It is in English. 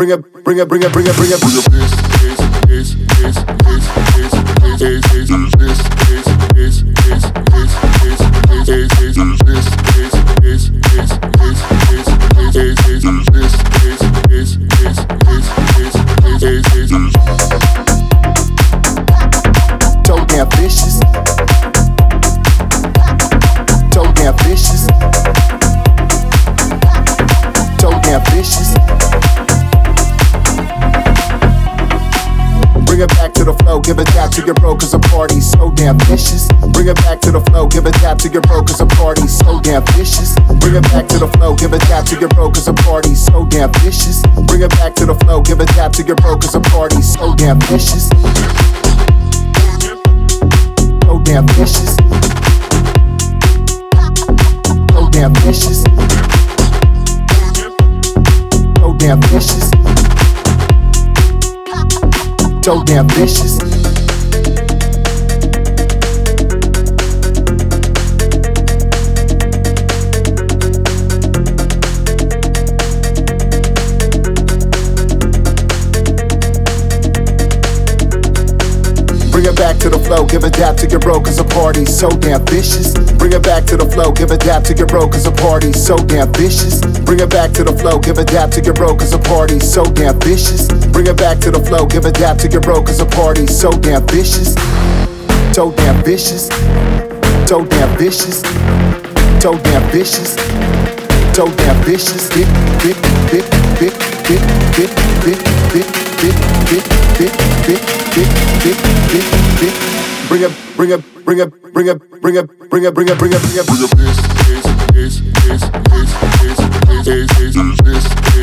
Give a dap to your bro, cause the party's so damn vicious. Bring it back to the flow, give a dap to your bro, cause the party's so damn vicious. Bring it back to the flow, give a dap to your bro, cause the party's so damn vicious. Bring it back to the flow, give a dap to your bro, cause the party's so damn vicious. So damn vicious. So damn vicious. So damn vicious. So damn vicious. Bring it back to the flow, give a dap to your bro, cause the party's so damn vicious. Bring it back to the flow, give a dap to your bro, cause the party's so damn vicious. Bring it back to the flow, give a dap to your bro, cause the party's so damn vicious. Bring it back to the flow, give a dap to your bro, cause the party's so damn vicious. So damn vicious. So damn vicious. So damn vicious. So damn vicious. Big, big, big, big, big, big, big, big, big, big, big, big, big, big, big, big. Bring it, bring it, bring it, bring it, bring it, bring it, bring it, bring it, bring it, bring it.